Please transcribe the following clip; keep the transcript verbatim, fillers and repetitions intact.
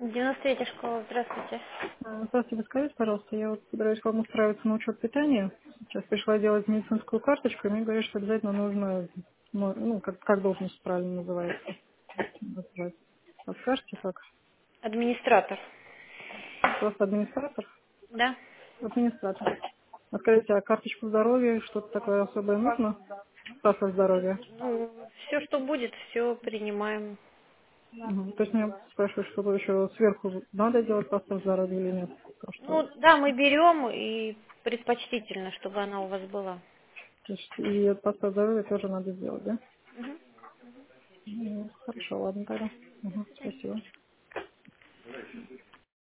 девяносто третья школа, здравствуйте. А, Здравствуйте, скажите, пожалуйста, я вот собираюсь к вам устраиваться на учет питания. Сейчас пришла делать медицинскую карточку, и мне говорят, что обязательно нужно, ну, ну, как, как должность правильно называется. назвать. Подскажете, как? Администратор. Просто администратор? Да? Администратор. А скажите, а карточку здоровья, что-то такое особое нужно? Паспорт здоровья. Ну, все, что будет, все принимаем. Мгм. То есть меня спрашивают, что еще сверху надо делать паспорт здоровья или нет? То, что, Ну, да, мы берем, и предпочтительно, чтобы она у вас была. то есть и паспорт здоровья тоже надо сделать, да? Мгм. Ну, хорошо, ладно тогда. Мгм, спасибо.